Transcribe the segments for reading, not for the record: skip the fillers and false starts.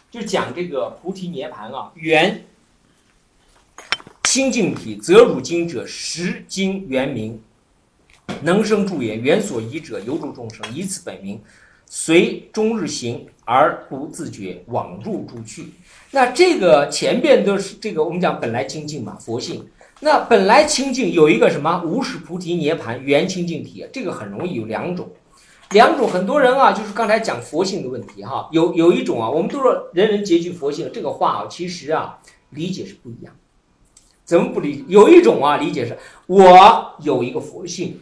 就讲这个菩提涅盘啊，原清净体，则汝经者，实经原名，能生助也。原所依者，犹助众生，以此本名，随终日行而不自觉，往入诸趣。那这个前边都是这个我们讲本来清净嘛，佛性。那本来清净有一个什么无始菩提涅盘原清净体，这个很容易有两种。很多人啊，就是刚才讲佛性的问题哈，有一种啊，我们都说人人皆具佛性，这个话啊，其实啊理解是不一样。怎么不理解？有一种啊理解是，我有一个佛性，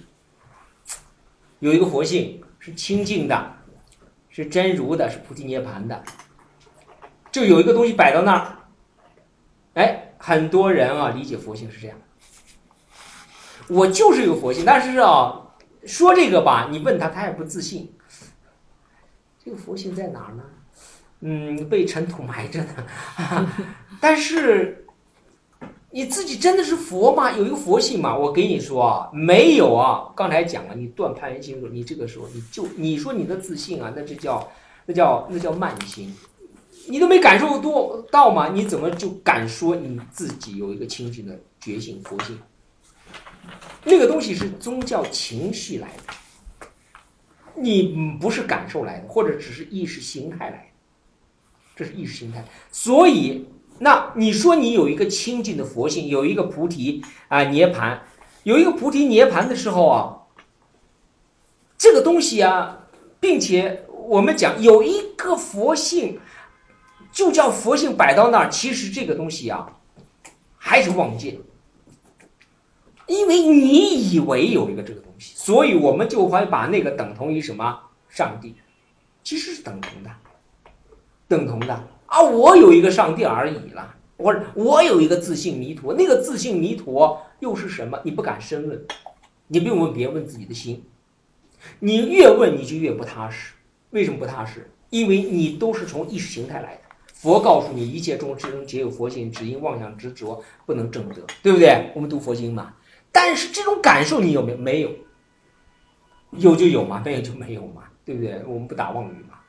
是清净的，是真如的，是菩提涅盘的，就有一个东西摆到那儿，哎，很多人啊理解佛性是这样，我就是有佛性，但是啊。说这个吧，你问他，他也不自信。这个佛性在哪儿呢？被尘土埋着呢。但是你自己真的是佛吗？有一个佛性吗？我给你说啊，没有啊。刚才讲了，你断攀缘心，你这个时候你说你的自信啊，那叫慢心，你都没感受到嘛，你怎么就敢说你自己有一个清净的觉性佛性？那个东西是宗教情绪来的，你不是感受来的，或者只是意识形态来的，这是意识形态。所以，那你说你有一个清净的佛性，有一个菩提啊涅盘，有一个菩提涅盘的时候啊，这个东西啊，并且我们讲有一个佛性，就叫佛性摆到那儿，其实这个东西啊，还是妄见。因为你以为有一个这个东西，所以我们就会把那个等同于什么上帝，其实是等同的啊！我有一个上帝而已了，我有一个自性弥陀，那个自性弥陀又是什么？你不敢深问，你不用问别人，问自己的心。你越问你就越不踏实，为什么不踏实？因为你都是从意识形态来的。佛告诉你，一切众生皆有佛性，只因妄想执着不能证得，对不对？我们读佛经嘛。但是这种感受你有没有？没有，有就有嘛，没有就没有嘛，对不对？我们不打妄语嘛。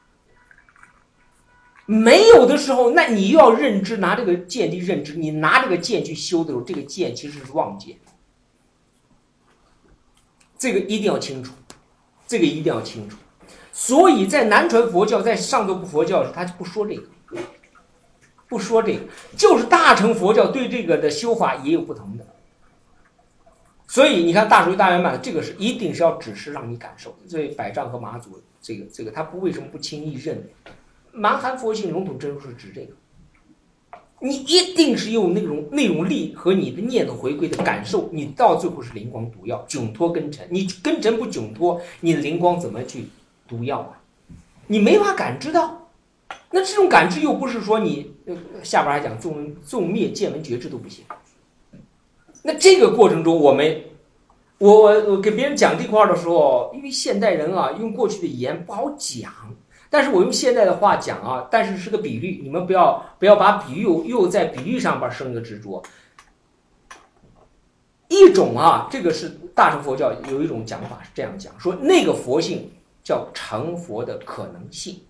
没有的时候，那你又要认知，拿这个见去认知，你拿这个见去修的时候，这个见其实是妄见。这个一定要清楚，所以在南传佛教，在上座部佛教时，他就不说这个，就是大乘佛教对这个的修法也有不同的。所以你看大手印大圆满，这个是一定是要指示让你感受。所以百丈和马祖这个他为什么不轻易认？满含佛性笼统真如是指这个，你一定是用那种力和你的念头回归的感受，你到最后是灵光毒药，窘脱根尘。你根尘不窘脱，你的灵光怎么去毒药啊？你没法感知到。那这种感知又不是说你下边还讲纵灭见闻觉知都不行。那这个过程中，我给别人讲这块的时候，因为现代人啊，用过去的语言不好讲，但是我用现代的话讲啊，但是是个比喻，你们不要把比喻又在比喻上边生一个执着。一种啊，这个是大乘佛教有一种讲法是这样讲，说那个佛性叫成佛的可能性，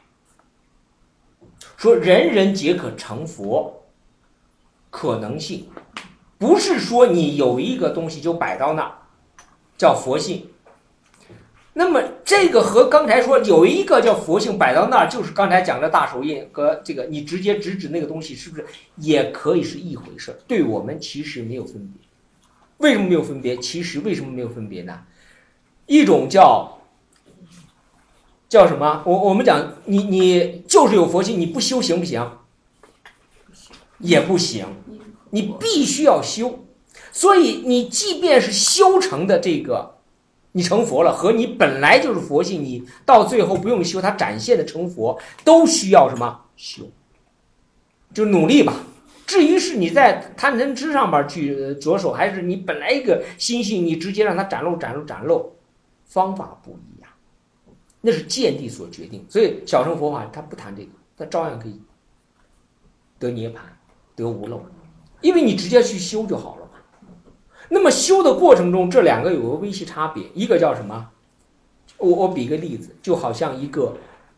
说人人皆可成佛可能性。不是说你有一个东西就摆到那儿叫佛性，那么这个和刚才说有一个叫佛性摆到那儿，就是刚才讲的大手印和这个你直接直指那个东西，是不是也可以是一回事？对我们其实没有分别。为什么没有分别？其实为什么没有分别呢？一种叫什么？我们讲你就是有佛性，你不修行不行？也不行。你必须要修，所以你即便是修成的这个，你成佛了，和你本来就是佛性，你到最后不用修，它展现的成佛，都需要什么修？就努力吧。至于是你在贪嗔痴上面去着手，还是你本来一个心性，你直接让它展露，方法不一样，那是见地所决定。所以小乘佛法它不谈这个，它照样可以得涅槃，得无漏。因为你直接去修就好了嘛。那么修的过程中，这两个有个微细差别，一个叫什么？我比个例子，就好像一个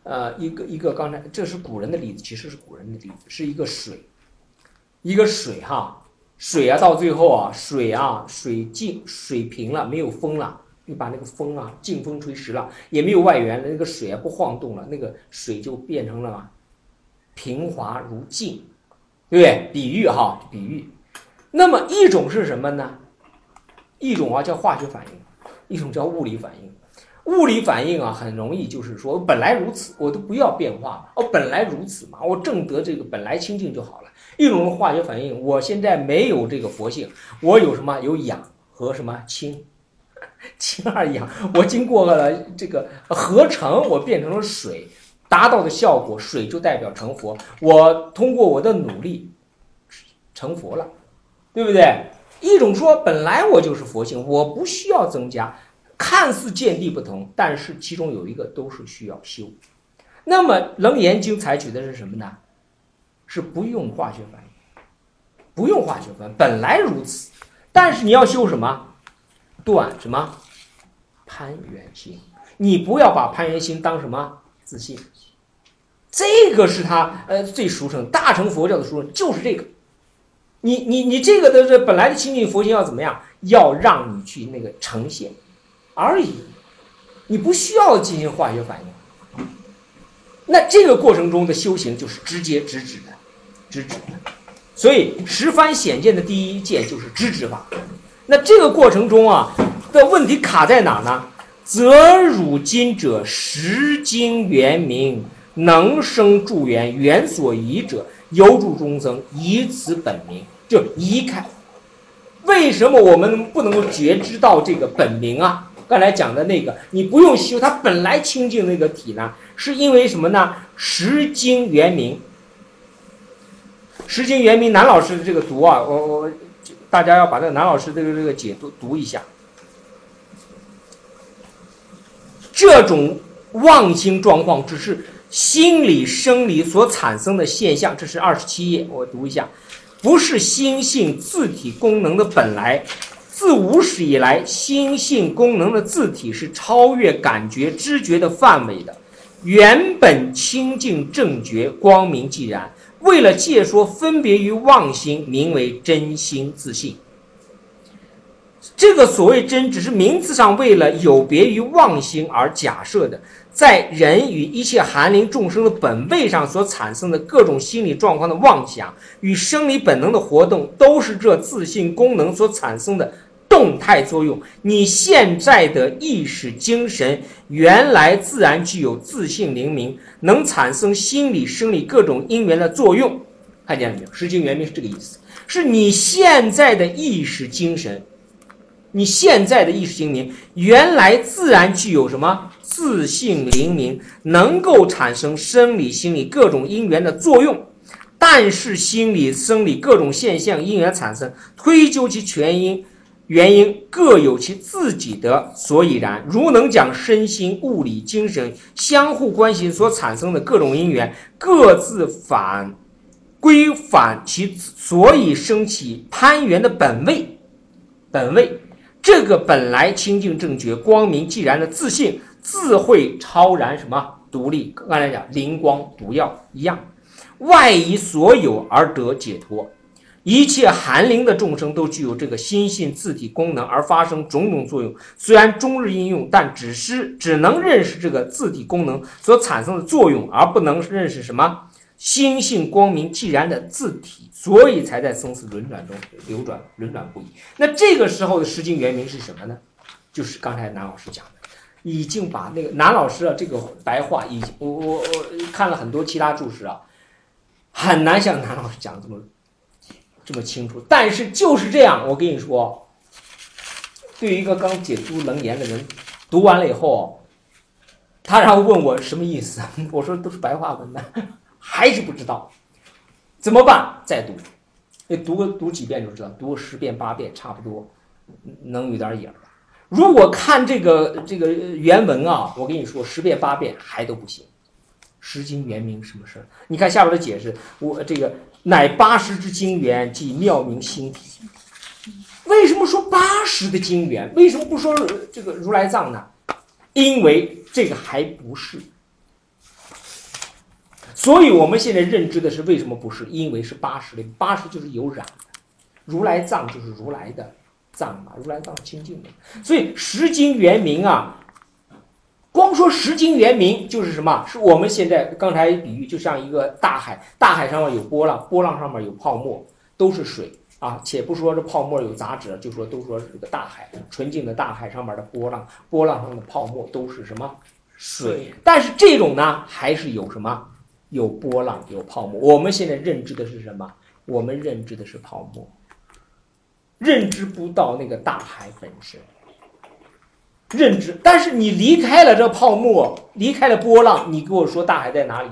一个刚才这是古人的例子，其实是古人的例子，是一个水哈，水啊到最后啊水尽水平了，没有风了，你把那个风啊劲风吹蚀了，也没有外源了，那个水啊不晃动了，那个水就变成了平滑如镜，对不对？比喻哈，比喻。那么一种是什么呢？一种啊叫化学反应，一种叫物理反应。物理反应啊，很容易就是说本来如此，我都不要变化嘛，本来如此嘛，我正得这个本来清净就好了。一种化学反应，我现在没有这个佛性，我有什么？有氧和什么氢，氢二氧，我经过了这个合成，我变成了水，达到的效果，水就代表成佛。我通过我的努力成佛了，对不对？一种说本来我就是佛性，我不需要增加。看似见地不同，但是其中有一个都是需要修。那么《楞严经》采取的是什么呢？是不用化学反应，不用化学反应，本来如此。但是你要修什么？断什么？攀缘心。你不要把攀缘心当什么？自信。这个是他最殊胜，大乘佛教的殊胜就是这个。你这个的本来的清净佛性要怎么样？要让你去那个呈现。而已，你不需要进行化学反应。那这个过程中的修行就是直接直指的。所以十番显见的第一件就是直指法。那这个过程中啊的问题卡在哪呢？则汝今者识经圆明，能生助缘，缘所依者，犹助众生，以此本名，就移开。为什么我们不能够觉知到这个本名啊？刚才讲的那个，你不用修，它本来清净那个体呢，是因为什么呢？识经圆明，识经圆明，南老师的这个读啊，我大家要把这个南老师这个解读一下。这种妄心状况只是心理生理所产生的现象，这是27页，我读一下，不是心性自体功能的本来。自无始以来，心性功能的自体是超越感觉知觉的范围的，原本清净正觉，光明寂然。为了借说分别于妄心，名为真心自性。这个所谓真，只是名词上为了有别于妄心而假设的，在人与一切含灵众生的本位上所产生的各种心理状况的妄想与生理本能的活动，都是这自性功能所产生的动态作用。你现在的意识精神原来自然具有自性灵明，能产生心理生理各种因缘的作用。看见了没有？识经圆明是这个意思，是你现在的意识精神，你现在的意识精明原来自然具有什么？自性灵明，能够产生生理心理各种因缘的作用。但是心理生理各种现象因缘产生，推究其原因各有其自己的所以然。如能讲身心物理精神相互关系所产生的各种因缘，各自归返其所以生起攀缘的本位，这个本来清净正觉光明寂然的自性，自会超然什么独立，刚才讲灵光毒药一样，外移所有而得解脱。一切含灵的众生都具有这个心性自体功能而发生种种作用，虽然终日应用，但只能认识这个自体功能所产生的作用，而不能认识什么心性光明既然的自体，所以才在生死轮转中流转轮转不已。那这个时候的识经圆明是什么呢？就是刚才南老师讲的，已经把那个南老师啊这个白话已经我看了很多其他注释啊，很难像南老师讲这么清楚。但是就是这样，我跟你说，对于一个刚解读楞严的人，读完了以后，他然后问我什么意思，我说都是白话文的，还是不知道，怎么办？再读，读几遍就知道，读10遍8遍差不多能有点影了。如果看这个原文啊，我跟你说10遍8遍还都不行。识经圆明什么事？你看下边的解释，我这个乃80之经圆，即妙明心体。为什么说80的经圆？为什么不说这个如来藏呢？因为这个还不是所以我们现在认知的是为什么不是？因为是八识类，八识就是有染的，如来藏就是如来的藏嘛，如来藏清净的。所以识经圆明啊，光说识经圆明就是什么？是我们现在刚才比喻就像一个大海，大海上面有波浪，波浪上面有泡沫，都是水啊。且不说这泡沫有杂质，就说都说这个大海，纯净的大海上面的波浪，波浪上的泡沫都是什么？水。但是这种呢，还是有什么？有波浪，有泡沫。我们现在认知的是什么？我们认知的是泡沫，认知不到那个大海本身。认知，但是你离开了这泡沫，离开了波浪，你给我说大海在哪里？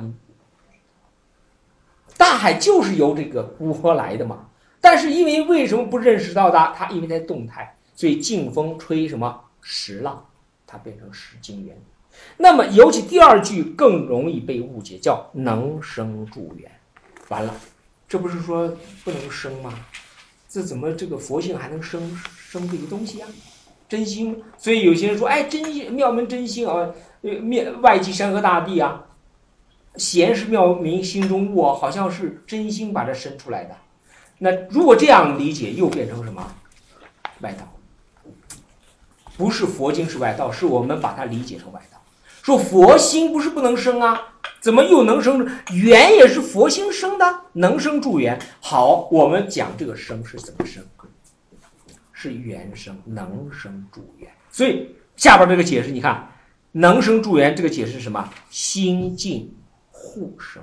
大海就是由这个波来的嘛。但是因为什么不认识到它？因为在动态，所以劲风吹什么石浪，它变成识经圆。那么尤其第二句更容易被误解，叫能生助缘。完了，这不是说不能生吗？这怎么这个佛性还能生这个东西啊？真心。所以有些人说，哎，真心妙门真心啊，外即山河大地啊，闲是妙明心中物，好像是真心把它生出来的。那如果这样理解，又变成什么？外道。不是佛经是外道，是我们把它理解成外道。说佛心不是不能生啊，怎么又能生？缘也是佛心生的，能生助缘。好，我们讲这个生是怎么生？是缘生，能生助缘。所以下边这个解释，你看，能生助缘这个解释是什么？心净互生，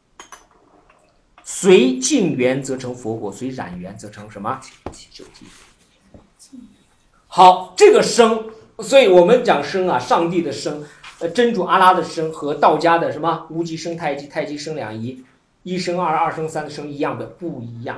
随净缘则成佛果，随染缘则成什么？究竟。好，这个生，所以我们讲生啊，上帝的生。真主阿拉的生和道家的什么无极生太极，太极生两仪，一生二，二生三的生一样的不一样。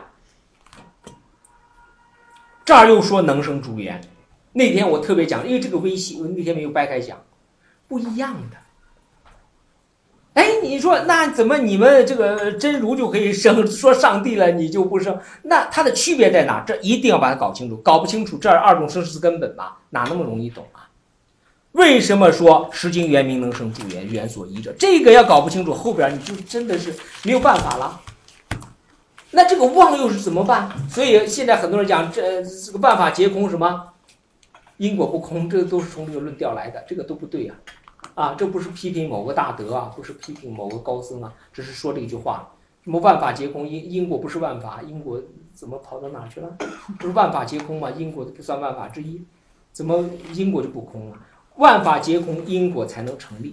这儿又说能生助缘，那天我特别讲，因为这个微细我那天没有掰开讲，不一样的。哎，你说那怎么你们这个真如就可以生，说上帝了你就不生？那它的区别在哪？这一定要把它搞清楚，搞不清楚这二种生是根本嘛，哪那么容易懂啊？为什么说识经圆明能生助缘，缘所依者？这个要搞不清楚，后边你就真的是没有办法了。那这个妄又是怎么办？所以现在很多人讲这个万法皆空，什么因果不空，这都是从这个论调来的，这个都不对啊！这不是批评某个大德啊，不是批评某个高僧啊，只是说这一句话：什么万法皆空，因果不是万法，因果怎么跑到哪去了？不是万法皆空吗？因果不算万法之一，怎么因果就不空了？万法皆空，因果才能成立。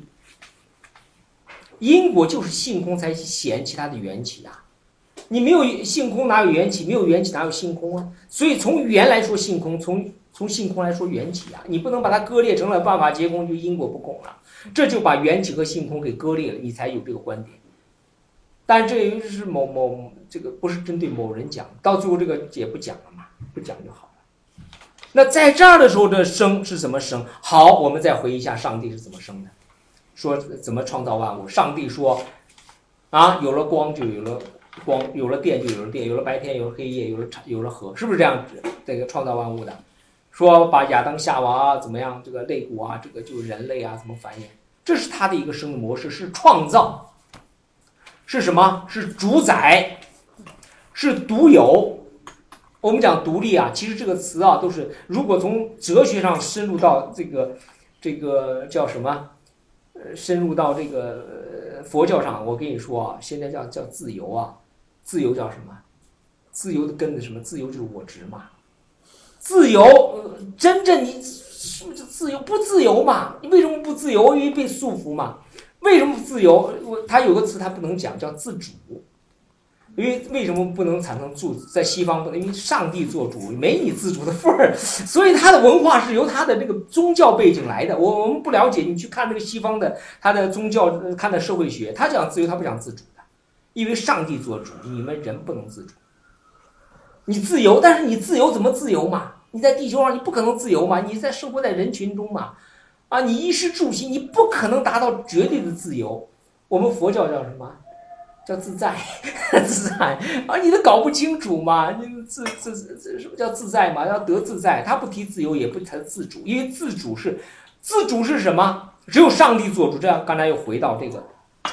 因果就是性空才显其他的缘起啊！你没有性空哪有缘起？没有缘起哪有性空啊？所以从缘来说性空，从性空来说缘起啊！你不能把它割裂成了万法皆空就因果不空了，这就把缘起和性空给割裂了，你才有这个观点。但这也是某这个不是针对某人讲，到最后这个也不讲了嘛，不讲就好了。那在这儿的时候，这生是怎么生？好，我们再回忆一下上帝是怎么生的，说怎么创造万物。上帝说啊，有了光就有了光，有了电就有了电，有了白天有了黑夜，有了河，是不是这样这个创造万物的？说把亚当夏娃啊怎么样，这个肋骨啊，这个就是人类啊怎么繁衍，这是他的一个生的模式，是创造，是什么？是主宰，是独有。我们讲独立啊，其实这个词啊，都是如果从哲学上深入到这个叫什么，深入到这个佛教上，我跟你说啊，现在叫自由啊，自由叫什么？自由的根子什么？自由就是我执嘛。自由，真正你是不是自由？不自由嘛？你为什么不自由？因为被束缚嘛。为什么不自由？它有个词它不能讲，叫自主。因为什么不能产生主？在西方不能，因为上帝做主，没你自主的份儿，所以他的文化是由他的这个宗教背景来的。我们不了解，你去看这个西方的他的宗教，看的社会学，他讲自由，他不讲自主的，因为上帝做主，你们人不能自主。你自由，但是你自由怎么自由嘛？你在地球上你不可能自由嘛？你在生活在人群中嘛？啊，你衣食住行你不可能达到绝对的自由。我们佛教叫什么？叫自在，自在啊！你都搞不清楚嘛？你什么叫自在嘛？要得自在，他不提自由，也不谈自主，因为自主是什么？只有上帝做主。这样，刚才又回到这个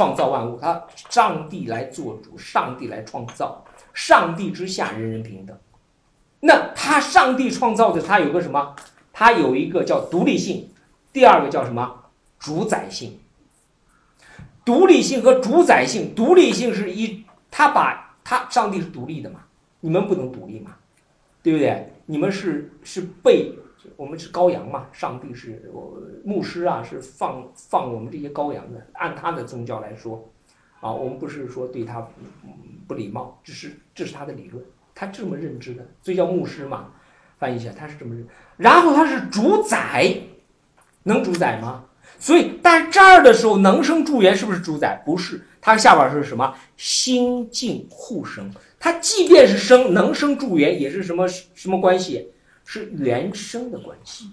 创造万物，他上帝来做主，上帝来创造，上帝之下人人平等。那他上帝创造的，他有个什么？他有一个叫独立性，第二个叫什么？主宰性。独立性和主宰性，独立性是上帝是独立的嘛，你们不能独立嘛，对不对？你们是我们是羔羊嘛，上帝是牧师啊，是放我们这些羔羊的，按他的宗教来说啊，我们不是说对他不礼貌，这是他的理论，他这么认知的，所以叫牧师嘛，翻译一下他是这么认。然后他是主宰，能主宰吗？所以但是这儿的时候能生助缘是不是主宰？不是，它下边是什么？心静互生。它即便是生，能生助缘也是什么关系？是原生的关系。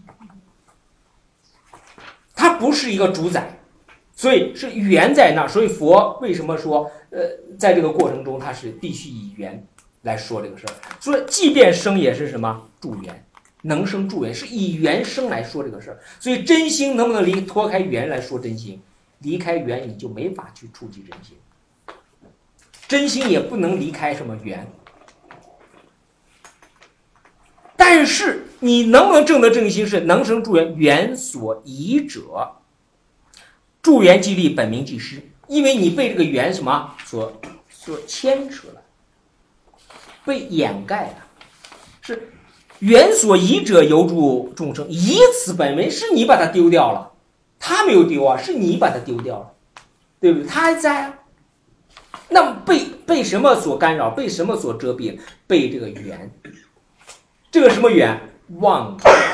它不是一个主宰，所以是缘在那儿。所以佛为什么说在这个过程中他是必须以缘来说这个事儿？所以即便生也是什么？助缘。能生助缘是以缘生来说这个事儿，所以真心能不能脱开缘来说真心？离开缘你就没法去触及真心，真心也不能离开什么缘。但是你能不能证得真心是能生助缘，缘所依者，助缘即立，本名即失，因为你被这个缘什么所牵扯了，被掩盖了，是。缘所依者犹助众生，以此本为，是你把它丢掉了，他没有丢啊，是你把它丢掉了，对不对？他还在啊。那么被什么所干扰？被什么所遮蔽？被这个缘，这个什么缘？妄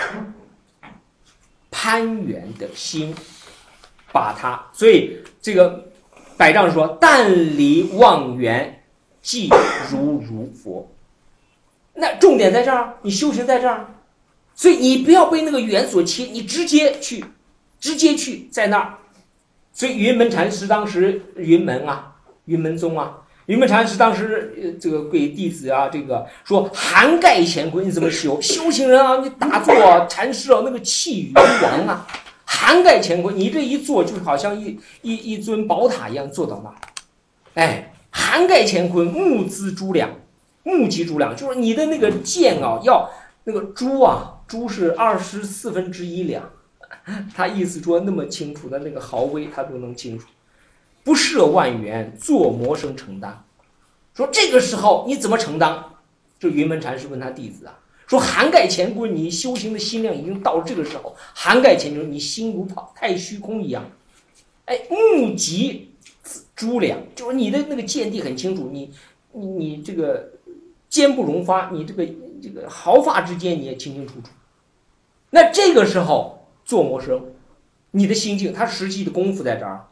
攀缘的心，把它。所以这个百丈说：“但离妄缘，即如佛。”那重点在这儿，你修行在这儿，所以你不要被那个缘所牵，你直接去在那儿。所以云门禅师当时云门宗啊，云门禅师当时这个给弟子啊，这个说涵盖乾坤，你怎么修行人啊？你打坐啊，禅师啊，那个气宇王啊，涵盖乾坤，你这一坐就好像一尊宝塔一样坐到那儿，哎，涵盖乾坤，目资诸两。目击诸两，就是你的那个剑啊，要那个珠啊，珠是1/24两，他意思说那么清楚的那个毫微，他都能清楚。不涉万缘，作魔生承担。说这个时候你怎么承担？这云门禅师问他弟子啊，说涵盖乾坤，你修行的心量已经到了这个时候，涵盖乾坤，你心如太虚空一样。哎，目击诸两，就是你的那个见地很清楚，你这个。坚不容发，你这个毫发之间你也清清楚楚。那这个时候做魔生，你的心境，他实际的功夫在这儿，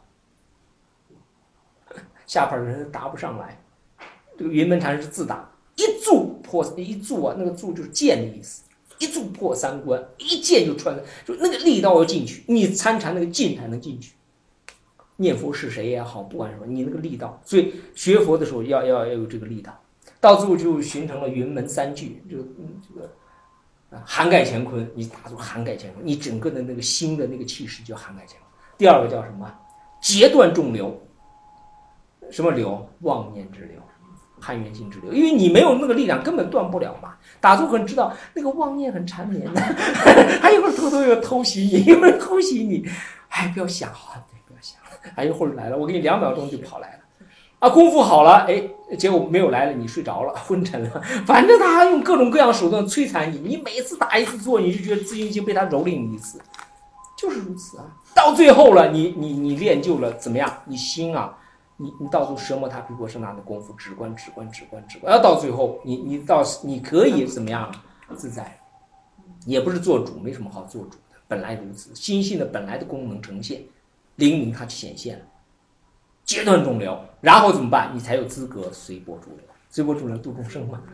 下边人答不上来。这个云门禅师自打一柱啊，那个柱就是剑的意思，一柱破三关，一剑就穿，就那个力道要进去，你参禅那个劲才能进去。念佛是谁也好，不管什么，你那个力道，所以学佛的时候要有这个力道。到最后就形成了云门三句，这个涵盖乾坤，你打坐涵盖乾坤，你整个的那个心的那个气势就涵盖乾坤。第二个叫什么？截断众流，什么流？妄念之流，攀缘心之流，因为你没有那个力量，根本断不了嘛。打坐很知道那个妄念很缠绵的，还一会儿偷偷又偷袭你，一会儿偷袭你，哎，不要想啊，不要想，哎，一会儿来了，我给你2秒钟就跑来了。啊，功夫好了，哎，结果没有来了，你睡着了，昏沉了，反正他用各种各样手段摧残你，你每次打一次坐，你就觉得自信心被他蹂躏一次，就是如此啊。到最后了，你练就了怎么样？你心啊，你到最后奢摩他毗婆舍那的功夫，止观，要到最后，你可以怎么样自在，也不是做主，没什么好做主的，本来如此，心性的本来的功能呈现，灵明它显现了。截断众流，然后怎么办？你才有资格随波逐流。随波逐流度众生嘛，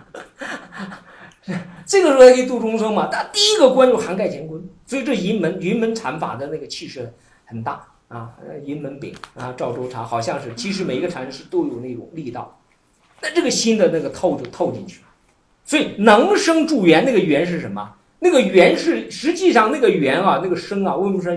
这个时候才可以度众生嘛。但第一个关就涵盖乾坤，所以这云门禅法的那个气势很大啊。云门炳啊，赵州茶好像是，其实每一个禅师都有那种力道。那这个心的那个透就透进去了。所以能生助缘，那个缘是什么？那个缘是实际上那个缘啊，那个生啊，为什么说叫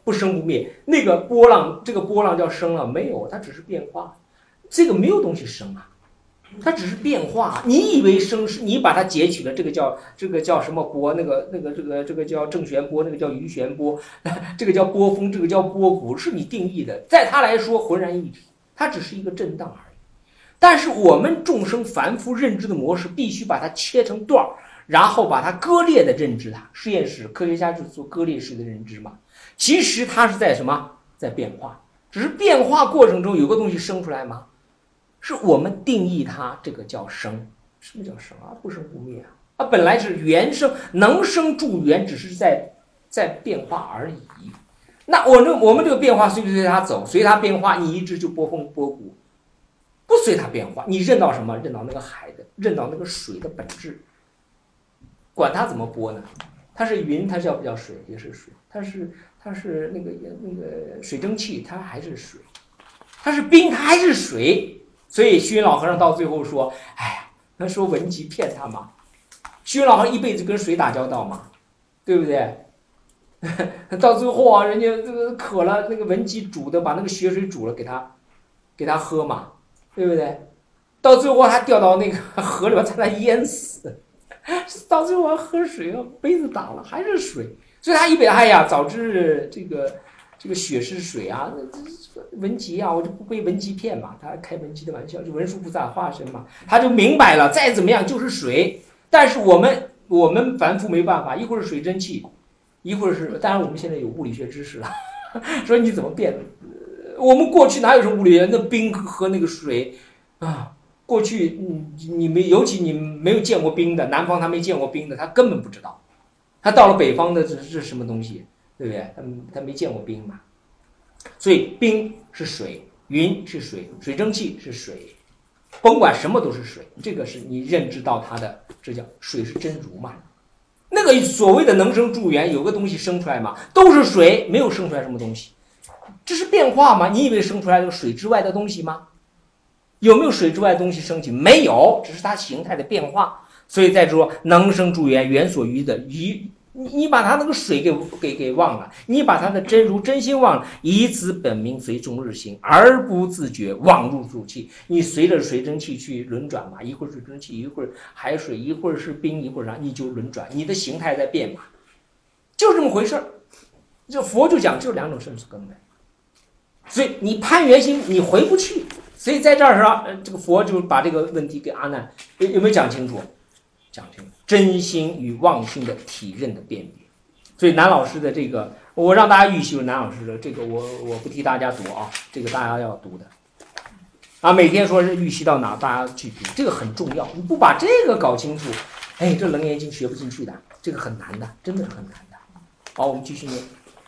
不生不灭。那个波浪，这个波浪叫生了没有？它只是变化。这个没有东西生啊，它只是变化。你以为生是你把它截取了，这个叫什么波？这个叫正弦波，那个叫余弦波，这个叫波峰，这个叫波谷，是你定义的。在它来说浑然一体，它只是一个震荡而已。但是我们众生凡夫认知的模式，必须把它切成段儿，然后把它割裂的认知它。实验室科学家就做割裂式的认知嘛。其实它是在什么？在变化，只是变化过程中有个东西生出来吗？是我们定义它，这个叫生。什么叫生啊？不生不灭啊！它本来是原生，能生助缘，只是在变化而已。那我们这个变化随不随它走？随它变化，你一直就波峰波谷。不随它变化，你认到什么？认到那个海的，认到那个水的本质。管它怎么波呢？它是云，它叫不叫水？也是水。它是那个水蒸气，它还是水。它是冰，它还是水。所以虚云老和尚到最后说：“哎呀，他说文集骗他嘛。虚云老和尚一辈子跟水打交道嘛，对不对？到最后啊，人家这个渴了，那个文集煮的，把那个血水煮了给他喝嘛。”对不对？到最后他掉到那个河里边，在那淹死。到最后还喝水啊，杯子打了还是水，所以他一辈子哎呀，早知这个血是水啊，文集啊，我就不被文集骗嘛。他开文集的玩笑，就文殊菩萨化身嘛，他就明白了，再怎么样就是水。但是我们凡夫没办法，一会儿是水蒸气，一会儿是，当然我们现在有物理学知识了，说你怎么变？我们过去哪有什么物理学？那冰和那个水啊，过去尤其你没有见过冰的，南方他没见过冰的，他根本不知道。他到了北方的这是什么东西，对不对？他没见过冰嘛。所以冰是水，云是水，水蒸气是水，甭管什么都是水。这个是你认知到它的，这叫水是真如嘛。那个所谓的能生助缘，有个东西生出来嘛，都是水，没有生出来什么东西。这是变化吗？你以为生出来有水之外的东西吗？有没有水之外的东西升起？没有，只是它形态的变化。所以再说能生助缘，缘所依的你把它那个水给忘了，你把它的真如真心忘了，以此本名随终日行，而不自觉，妄入入气。你随着水蒸气去轮转嘛，一会儿水蒸气，一会儿海水，一会儿是冰，一会儿啥，你就轮转，你的形态在变嘛，就这么回事儿。这佛就讲就两种生死根本。所以你攀缘心，你回不去。所以在这儿上，这个佛就把这个问题给阿难有没有讲清楚？讲清楚，真心与妄心的体认的辨别。所以南老师的这个，我让大家预习南老师的这个，我不替大家读啊，这个大家要读的。啊，每天说是预习到哪，大家去读，这个很重要。你不把这个搞清楚，哎，这楞严经学不进去的，这个很难的，真的是很难的。好，我们继续念。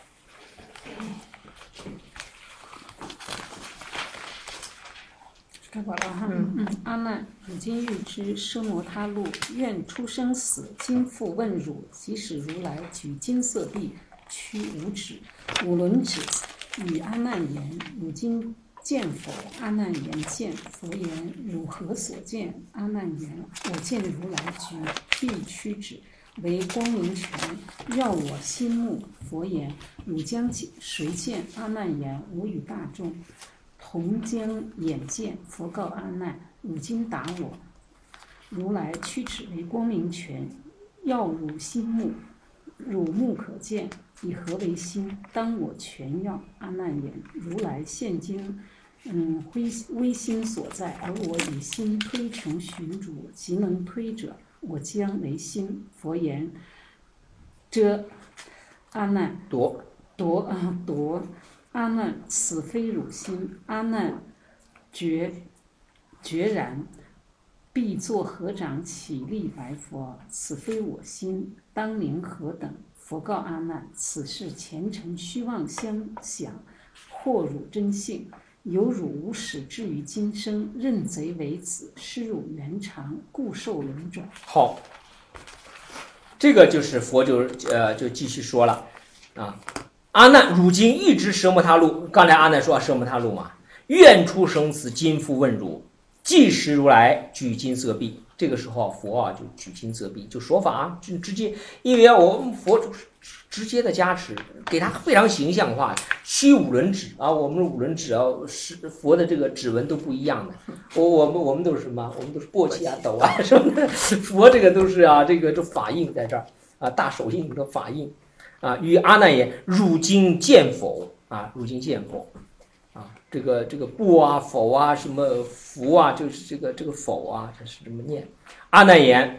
开始了哈。阿难，汝今欲知奢摩他路，愿出生死，今复问汝，即使如来举金色臂，屈五指、五轮指，与阿难言：汝今见否？阿难言：见。佛言：汝何所见？阿难言：我见如来举臂屈指，为光明权，耀我心目。佛言：汝将谁见？阿难言：吾与大众同将眼见。佛告阿难：汝今答我。如来屈指为光明权，耀汝心目，汝目可见，以何为心？当我全耀。阿难言：如来现今微心所在，而我以心推成寻主，即能推者，我将为心。佛言：这阿难夺。阿难，此非汝心。阿难决然，必作合掌起立白佛：此非我心，当名何等？佛告阿难：此是前尘虚妄相想，惑汝真性。有汝无始至于今生，认贼为子，失汝原常，故受轮转。 好，这个就是佛就继续说了啊。阿难，汝今欲知奢摩他路。刚才阿难说奢摩他路嘛，愿出生死，今复问汝。 即时如来举金色臂，这个时候佛啊就举金色臂，就说法啊，就直接，因为我们佛直接的加持，给他非常形象化，虚五轮指啊，我们五轮指啊，是佛的这个指纹都不一样的。我们都是什么？我们都是簸箕啊、斗啊什么的，佛这个都是啊，这法印在这儿啊，大手印的法印啊。与阿难言：汝今见否？啊，汝今见否？啊，这个不啊、否啊、什么福啊，就是这个否啊，这是这么念。阿难言：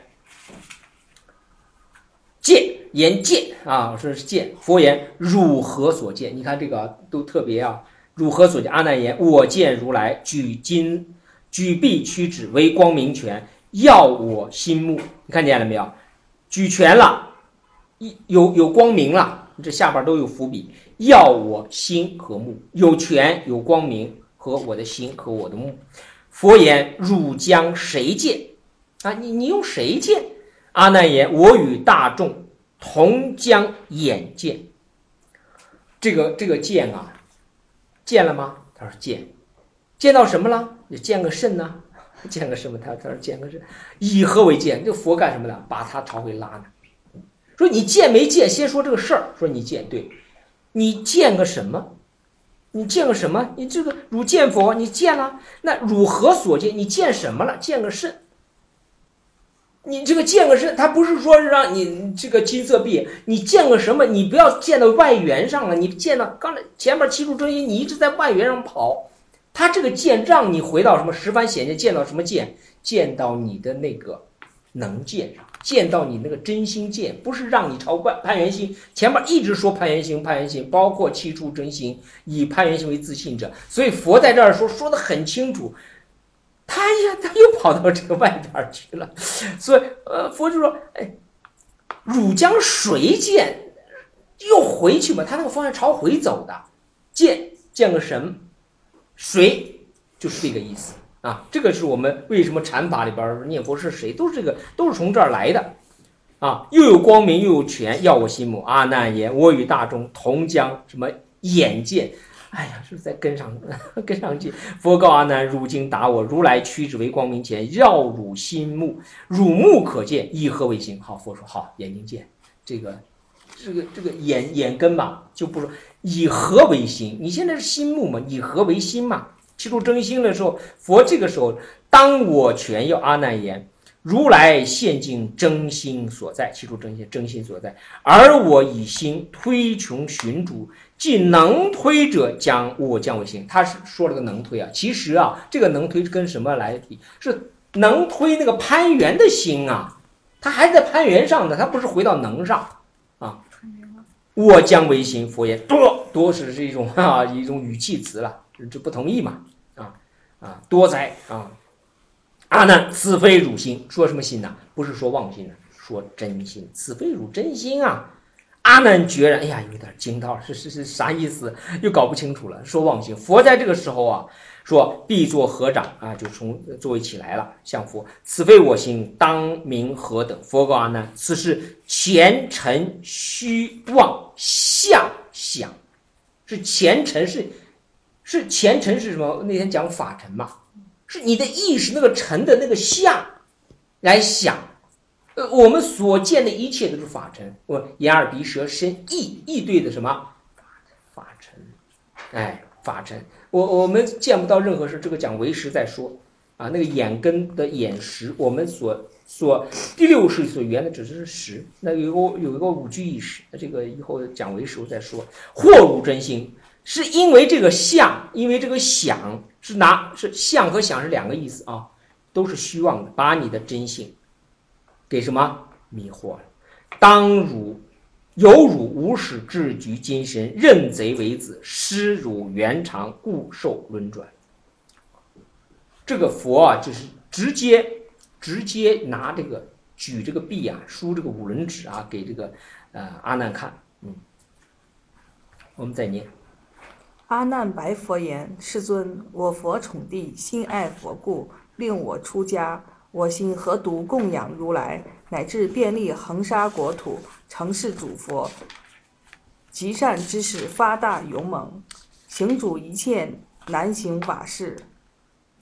言见啊，我说是见。佛言：汝何所见？你看这个、啊、都特别啊。汝何所见？阿难言：我见如来举臂屈指为光明拳，耀我心目。你看见了没有？举拳了，有光明了，这下边都有伏笔。耀我心和目，有权有光明和我的心和我的目。佛言：汝将谁见？啊，你用谁见？阿难言：我与大众同将眼见。这个见啊，见了吗？他说见。见到什么了？也见个肾呢？见个什么？他说见个肾。以何为见？这佛干什么呢？把他朝回拉呢。说你见没见？先说这个事儿。说你见，对，你见个什么？你见个什么？你这个汝见佛，你见了，那汝何所见？你见什么了？见个肾。你这个见个肾，他不是说让你这个金色臂，你见个什么？你不要见到外缘上了，你见到刚才前面七处真心，你一直在外缘上跑。他这个见让你回到什么十番显见，见到什么见？见到你的那个能见上，见到你那个真心见，不是让你朝攀缘心。前面一直说攀缘心，攀缘心，包括七处真心，以攀缘心为自信者。所以佛在这儿说得很清楚。他又跑到这个外边去了，所以佛就说：“哎，汝将谁见？又回去嘛？他那个方向朝回走的，见个神，谁就是这个意思啊。这个是我们为什么禅法里边念佛是谁，都是这个，都是从这儿来的啊。又有光明，又有权，耀我心目。阿难言：我与大众同将什么眼见。”哎呀，是在跟上去。佛告阿难：汝今答我，如来屈指为光明前，耀汝心目，汝目可见，以何为心？好，佛说好，眼睛见。这个眼根吧，就不说以何为心。你现在是心目嘛，以何为心嘛？七处真心的时候，佛这个时候当我全要阿难言。如来现尽真心所在，七处真心所在，而我以心推穷寻主，即能推者我将为心。他是说了个能推啊，其实啊，这个能推跟什么来比？是能推那个攀缘的心啊，他还在攀缘上的，他不是回到能上啊。我将为心，佛言多是一种一种语气词了，这不同意嘛多哉啊。阿难，此非汝心。说什么心呢？不是说妄心呢，说真心。此非汝真心啊！阿难决然，哎呀，有点惊到了，是啥意思？又搞不清楚了。说妄心，佛在这个时候啊，说必作合掌啊，就从座位起来了，向佛。此非我心，当名何等？佛告阿难：此是前尘虚妄相想。是前尘是前尘是什么？那天讲法尘嘛。是你的意识那个尘的那个相来想，我们所见的一切都是法尘。眼耳鼻舌身意对的什么法尘？哎，法尘。我们见不到任何事，这个讲唯识再说啊。那个眼根的眼识，我们所第六识所缘的只是识，那有一个五具意识，这个以后讲唯识再说。或汝真心。是因为这个相，因为这个想是相和想是两个意思啊，都是虚妄的，把你的真性给什么迷惑了。当有汝无始至局今身，认贼为子，失汝原常，故受轮转。这个佛啊，就是直接拿这个举这个臂啊，书这个五轮指啊，给这个阿难看。我们再念。 阿难白佛言：世尊，我佛宠弟，心爱佛故，令我出家。我心何独供养如来，乃至遍历恒沙国土，承事主佛，极善之事，发大勇猛，行主一切难行法事，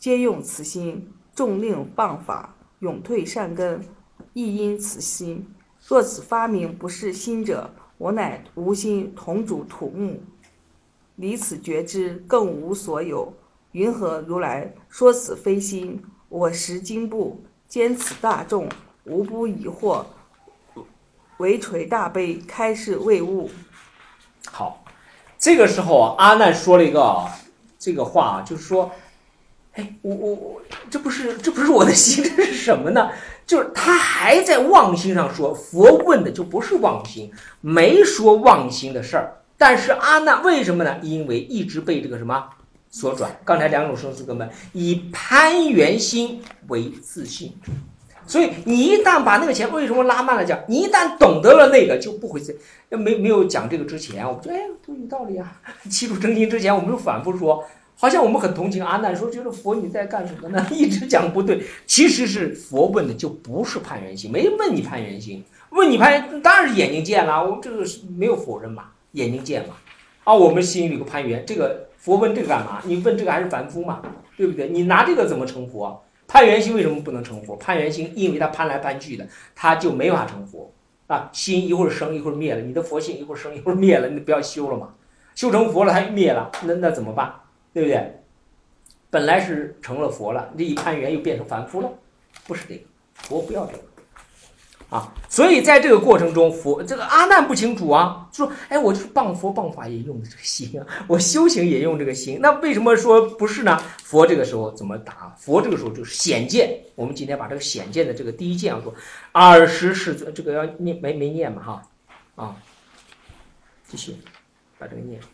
皆用此心，众令谤法，永退善根，亦因此心。若此发明不是心者，我乃无心同主土木，离此觉知，更无所有。云何如来说此非心？我识经部，兼此大众，无不疑惑，唯垂大悲，开示慰悟。 好，这个时候啊，阿难说了一个这个话啊，就是说，哎，我这不是我的心，这是什么呢？就是他还在妄心上说，佛问的就不是妄心，没说妄心的事儿。但是阿难为什么呢？因为一直被这个什么所转。刚才两种生死根本，以攀缘心为自信。所以你一旦把那个钱，为什么拉慢了讲？你一旦懂得了那个，就不会没有讲这个之前，我们觉得都有道理啊。七处真心之前，我们就反复说，好像我们很同情阿难，说觉得佛你在干什么呢？一直讲不对，其实是佛问的就不是攀缘心，没问你攀缘心，问你攀当然是眼睛见了，我这个是没有否认嘛，眼睛见嘛。啊，我们心里有个攀缘，这个佛问这个干嘛？你问这个还是凡夫嘛，对不对？你拿这个怎么成佛？攀缘心为什么不能成佛？攀缘心因为它攀来攀去的，它就没法成佛啊！心一会儿生一会儿灭了，你的佛性一会儿生一会儿灭了，你不要修了嘛？修成佛了它灭了，那怎么办？对不对？本来是成了佛了，这一攀缘又变成凡夫了，不是这个，佛不要这个啊！所以在这个过程中，佛这个阿难不清楚啊，说哎，我就是谤佛谤法也用的这个心啊，我修行也用这个心，那为什么说不是呢？佛这个时候怎么答？佛这个时候就是显见。我们今天把这个显见的这个第一见要说，尔时世尊，这个要念没念嘛哈啊，继续把这个念。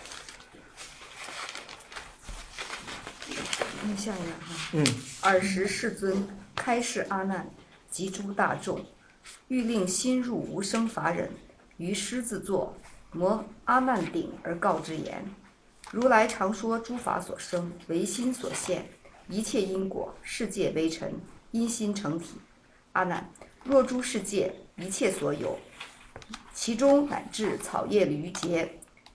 念下一个哈。尔时世尊开示阿难及诸大众，欲令心入无生法忍，于狮子座摩阿难顶而告之言：如来常说诸法所生，唯心所现，一切因果，世界微尘，因心成体。阿难，若诸世界一切所有，其中乃至草叶驴节，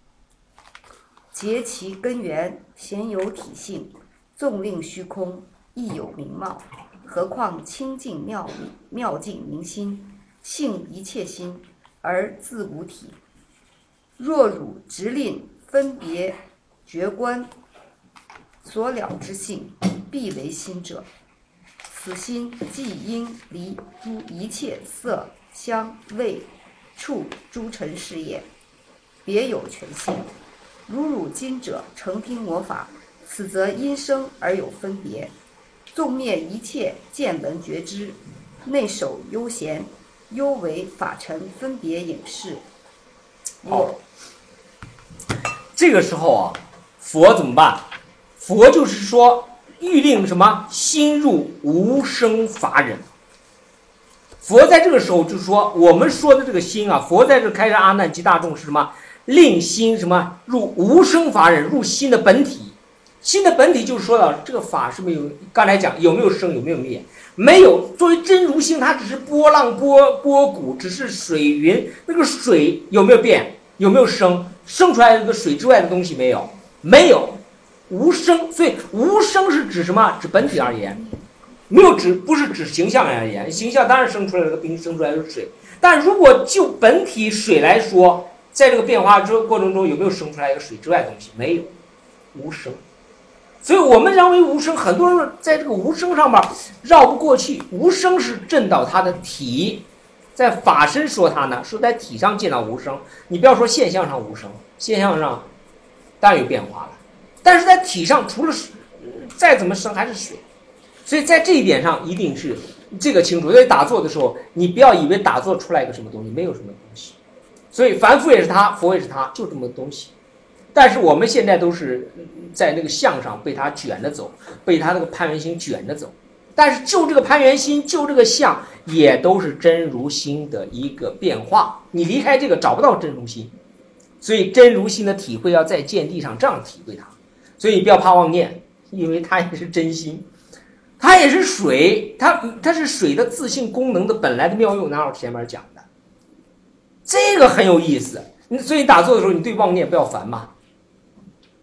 结其根源，咸有体性，纵令虚空，亦有名貌。何况清净妙净明心，性一切心，而自无体。若汝直令分别觉观所了之性，必为心者。此心即应离诸一切色香味触诸尘世也，别有全性。如汝今者诚听我法，此则因生而有分别，纵灭一切见闻觉知，内守悠闲，幽为法尘分别影视。 这个时候啊，佛怎么办？佛就是说欲令什么心入无生法忍。佛在这个时候就是说，我们说的这个心啊，佛在这开示阿难及大众是什么？令心什么入无生法忍，入心的本体。心的本体就是说到这个法是没有，刚才讲有没有生有没有灭？没有。作为真如心，它只是波浪波谷，只是水云。那个水有没有变？有没有生？生出来这个水之外的东西没有？没有。无生，所以无生是指什么？指本体而言，没有指不是指形象而言。形象当然生出来的冰，生出来的水。但如果就本体水来说，在这个变化过程中有没有生出来一个水之外的东西？没有，无生。所以我们认为无生，很多人在这个无生上面绕不过去。无生是证到它的体，在法身说它呢，是在体上见到无生。你不要说现象上无生，现象上当然有变化了，但是在体上除了再怎么生还是水。所以在这一点上一定是这个清楚。所以打坐的时候，你不要以为打坐出来一个什么东西，没有什么东西。所以凡夫也是他，佛也是他，就这么个东西。但是我们现在都是在那个相上被他卷着走，被他那个攀缘心卷着走。但是就这个攀缘心，就这个相，也都是真如心的一个变化。你离开这个找不到真如心，所以真如心的体会要在见地上这样体会它。所以你不要怕妄念，因为它也是真心，它也是水，它是水的自性功能的本来的妙用。哪有前面讲的？这个很有意思。所以打坐的时候，你对妄念不要烦嘛。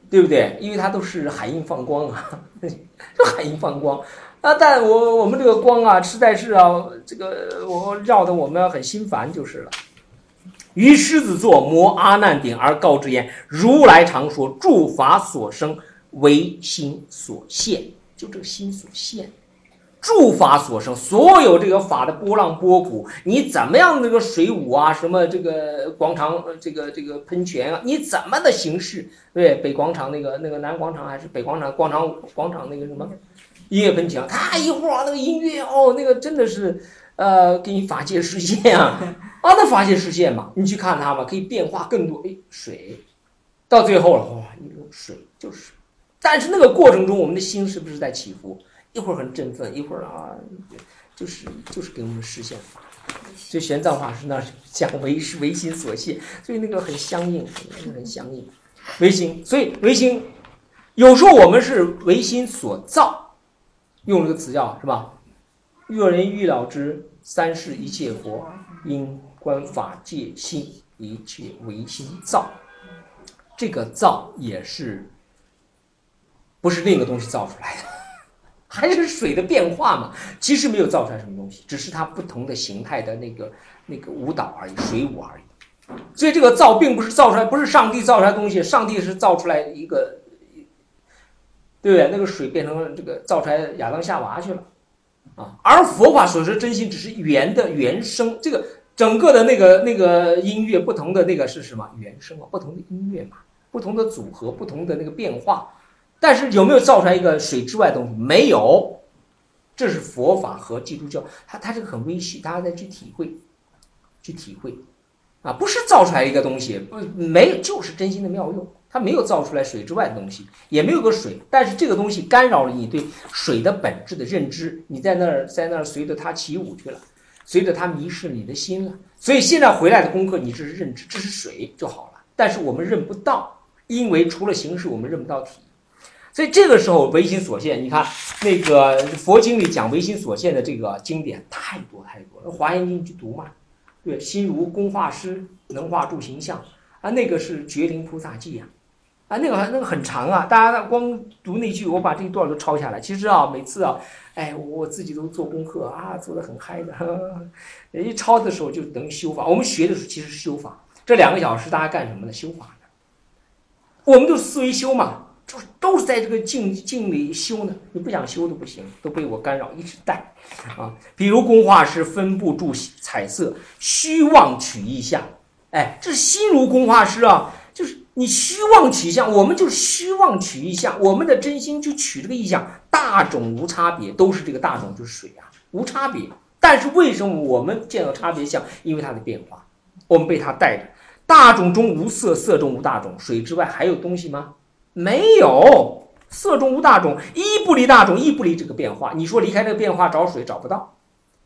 对不对？因为它都是海印放光啊，就海印放光啊。但我们这个光啊，实在是啊，这个我绕得我们很心烦就是了。于狮子座摩阿难顶而告之言：如来常说，诸法所生，唯心所现。就这个心所现，诸法所生，所有这个法的波浪波谷，你怎么样这个水舞啊，什么这个广场这个喷泉啊，你怎么的形式？对，北广场那个南广场还是北广场广场那个什么音乐喷泉，它一会儿那个音乐哦，那个真的是给你法界实现啊啊，那法界实现嘛，你去看它嘛，可以变化更多。哎，水到最后了，哇，你水就是水，但是那个过程中，我们的心是不是在起伏？一会儿很振奋，一会儿啊，就是给我们实现法。所以玄奘法师那讲唯心所现，所以那个很相应，很相应。唯心，所以唯心，有时候我们是唯心所造，用这个词叫是吧？若人欲了之，三世一切佛，因观法界心，一切唯心造。这个造也是不是另一个东西造出来的？还是水的变化嘛，其实没有造出来什么东西，只是它不同的形态的那个舞蹈而已，水舞而已。所以这个造并不是造出来，不是上帝造出来的东西，上帝是造出来一个，对不对？那个水变成这个造出来亚当夏娃去了啊，而佛法所说真心只是缘的原生，这个整个的那个音乐不同的那个是什么原生啊？不同的音乐嘛，不同的组合，不同的那个变化。但是有没有造出来一个水之外的东西？没有，这是佛法和基督教，它这个很微细，大家再去体会，啊，不是造出来一个东西，没有，就是真心的妙用，它没有造出来水之外的东西，也没有个水，但是这个东西干扰了你对水的本质的认知，你在那儿随着它起舞去了，随着它迷失你的心了，所以现在回来的功课，你这是认知，这是水就好了，但是我们认不到，因为除了形式，我们认不到体。所以这个时候唯心所现，你看那个佛经里讲唯心所现的这个经典太多了，华严经去读嘛，对，心如工画师，能画诸形象啊，那个是觉灵菩萨记啊，那个很长啊，大家光读那句，我把这一段都抄下来。其实啊，每次啊，哎，我自己都做功课啊，做得很嗨的，一抄的时候就等于修法。我们学的时候其实是修法，这2个小时大家干什么呢？修法呢？我们都是思维修嘛。就是都是在这个境里修呢，你不想修都不行，都被我干扰一直带啊。比如工画师分布注彩色，虚妄取意象，哎，这是心如工画师啊，就是你虚妄取象，我们就是虚妄取意象，我们的真心就取这个意象，大种无差别，都是这个大种就是水啊，无差别。但是为什么我们见到差别相？因为它的变化，我们被它带着。大种中无色，色中无大种，水之外还有东西吗？没有，色中无大种，一不离大种，一不离这个变化。你说离开这个变化找水找不到，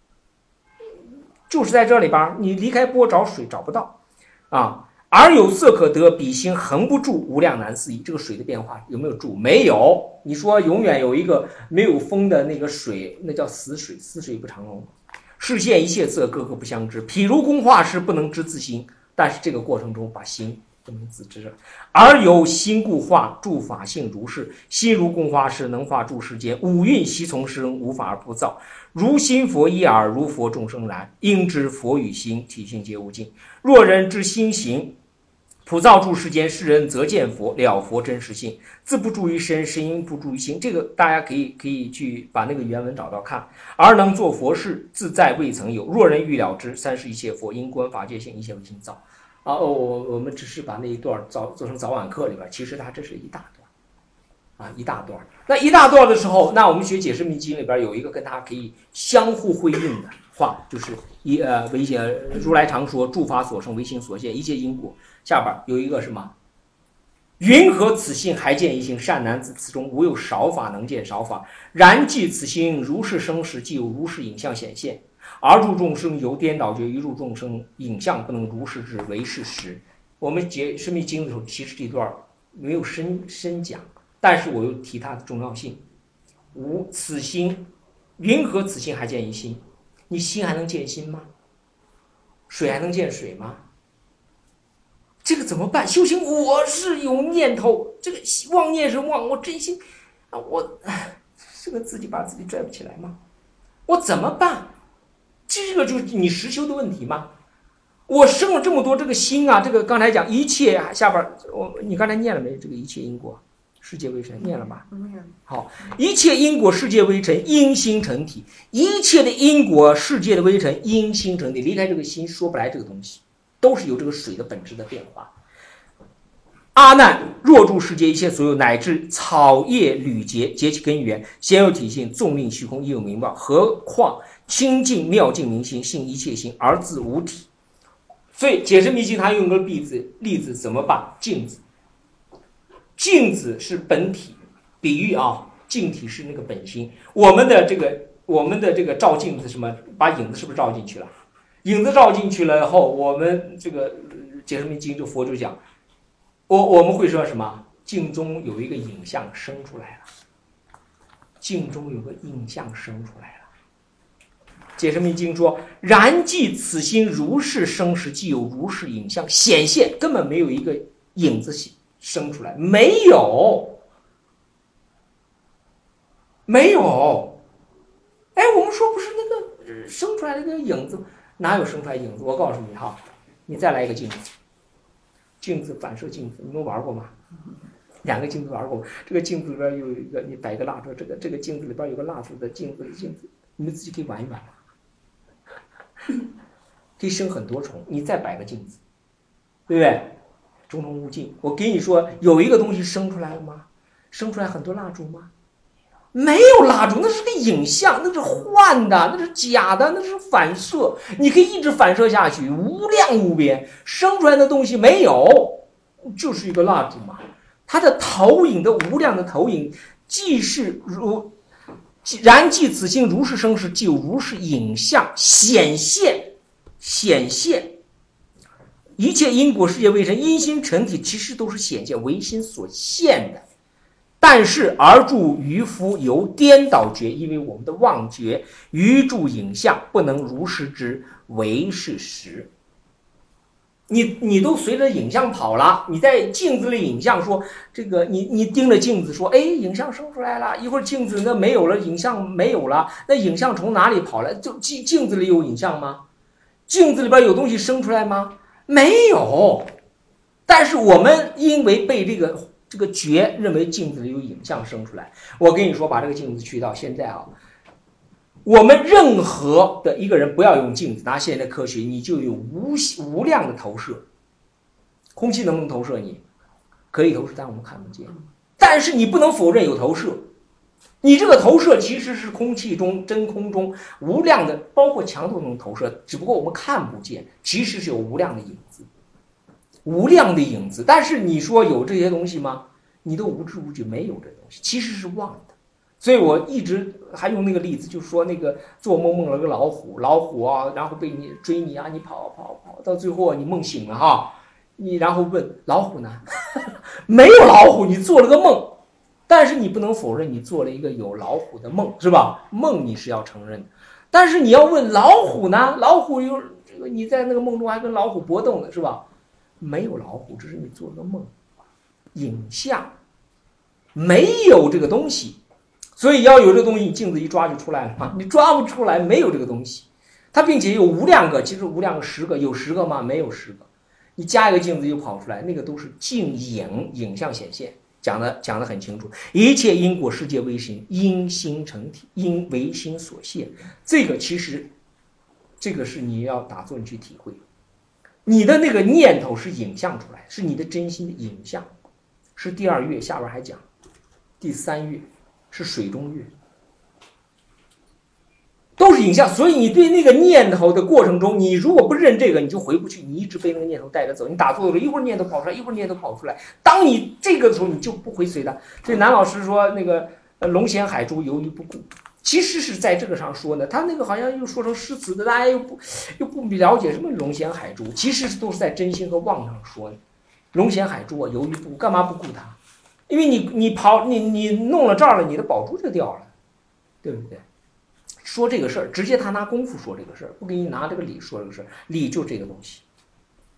就是在这里边，你离开波找水找不到啊。而有色可得，彼心恒不住，无量难思议。这个水的变化有没有住？没有。你说永远有一个没有风的那个水，那叫死水，死水不长龙。视现一切色，个个不相知。譬如工画师不能知自心，但是这个过程中把心不能自知，而有心故画，诸法性如是。心如工画师，能画诸世间，五蕴悉从生，无法而不造。如心佛一耳，如佛众生然。应知佛与心，体性皆无尽。若人知心行，普造诸世间，世人则见佛，了佛真实性。自不住于身，身应不住于心。这个大家可以去把那个原文找到看。而能做佛事，自在未曾有。若人欲了之，三世一切佛，因观法界性，一切唯心造。啊，我们只是把那一段做成早晚课里边，其实它这是一大段，啊，一大段。那一大段的时候，那我们学解释密经里边有一个跟它可以相互辉映的话，就是如来常说，诸法所生，唯心所现，一切因果。下边有一个什么？云何此性还见一性？善男子，此中无有少法能见少法。然即此心如是生时，即有如是影像显现。而入众生由颠倒觉，于入众生影像不能如是知为事实。我们解释密经的时候，其实这段没有深讲，但是我又提它的重要性。无此心，云何此心还见一心？你心还能见心吗？水还能见水吗？ 这个怎么办？修行我是有念头，这个妄念是妄，我真心啊，我这个自己把自己拽不起来吗？我怎么办？这个就是你实修的问题吗？我生了这么多这个心啊，这个刚才讲一切下边你刚才念了没？这个一切因果，世界微尘念了吧？好，一切因果世界微尘，因心成体。一切的因果世界的微尘，因心成体。离开这个心说不来这个东西，都是有这个水的本质的变化。阿难，若住世界一切所有，乃至草叶缕节，结其根源，先有体性，纵令虚空，亦有名报。何况清净妙净明心，性一切心，而自无体。所以解释密经他用个例子怎么办？镜子，镜子是本体，比喻啊，镜体是那个本心。我们的这个照镜子什么？把影子是不是照进去了？影子照进去了后，我们这个解释密经就佛就讲。我们会说什么？镜中有一个影像生出来了，镜中有个影像生出来了。解释密经说：然即此心如是生时，即有如是影像显现，根本没有一个影子生出来，没有。哎，我们说不是那个生出来的那个影子，哪有生出来影子？我告诉你哈，你再来一个镜子。镜子反射镜子，你们玩过吗？两个镜子玩过，这个镜子里边有一个，你摆个蜡烛，这个镜子里边有个蜡烛的镜子，你们自己可以玩一玩可以生很多虫。你再摆个镜子，对不对？种种无尽。我给你说，有一个东西生出来了吗？生出来很多蜡烛吗？没有蜡烛，那是个影像，那是幻的，那是假的，那是反射，你可以一直反射下去，无量无边，生出来的东西没有，就是一个蜡烛嘛。它的投影的无量的投影，既是如然即此心如是生时，即有如是影像显现。一切因果世界微尘，因心成体，其实都是显现，唯心所现的。但是而著愚夫由颠倒觉，因为我们的妄觉愚著影像，不能如实之为是实。你都随着影像跑了，你在镜子里影像说这个，你盯着镜子说，哎，影像生出来了，一会儿镜子那没有了，影像没有了，那影像从哪里跑来？就镜子里有影像吗？镜子里边有东西生出来吗？没有。但是我们因为被这个觉认为镜子里有影像生出来，我跟你说，把这个镜子去掉。现在啊，我们任何的一个人不要用镜子，拿现在的科学，你就有无量的投射。空气能不能投射你？可以投射，但我们看不见。但是你不能否认有投射，你这个投射其实是空气中、真空中无量的，包括强度中投射，只不过我们看不见，其实是有无量的影子。无量的影子，但是你说有这些东西吗？你都无知无觉，没有这东西，其实是妄的。所以我一直还用那个例子，就是说那个做梦梦了个老虎啊，然后被你追你啊，你跑，到最后你梦醒了哈，你然后问老虎呢？没有老虎，你做了个梦，但是你不能否认你做了一个有老虎的梦，是吧？梦你是要承认的，但是你要问老虎呢？老虎有这个，你在那个梦中还跟老虎搏斗呢，是吧？没有老虎，这是你做了个梦，影像没有这个东西，所以要有这个东西，你镜子一抓就出来了嘛，你抓不出来，没有这个东西。它并且有无量个，其实无量个10个，有10个吗？没有10个，你加一个镜子就跑出来，那个都是镜影像显现，讲的很清楚。一切因果世界微心，因心成体，因唯心所现。这个其实，这个是你要打坐你去体会。你的那个念头是影像出来，是你的真心的影像，是第2月下边还讲，第3月是水中月，都是影像。所以你对那个念头的过程中，你如果不认这个，你就回不去，你一直被那个念头带着走。你打坐的时候，一会儿念头跑出来，一会儿念头跑出来。当你这个时候，你就不会随它。所以南老师说那个龙潜海珠游于不顾。其实是在这个上说呢，他那个好像又说成诗词的，大家又不了解什么龙潜海珠，其实都是在真心和妄上说的。龙潜海珠啊，游于不顾，干嘛不顾它？因为你弄了这儿了，你的宝珠就掉了，对不对？说这个事儿，直接他拿功夫说这个事儿，不给你拿这个理说这个事儿，理就这个东西。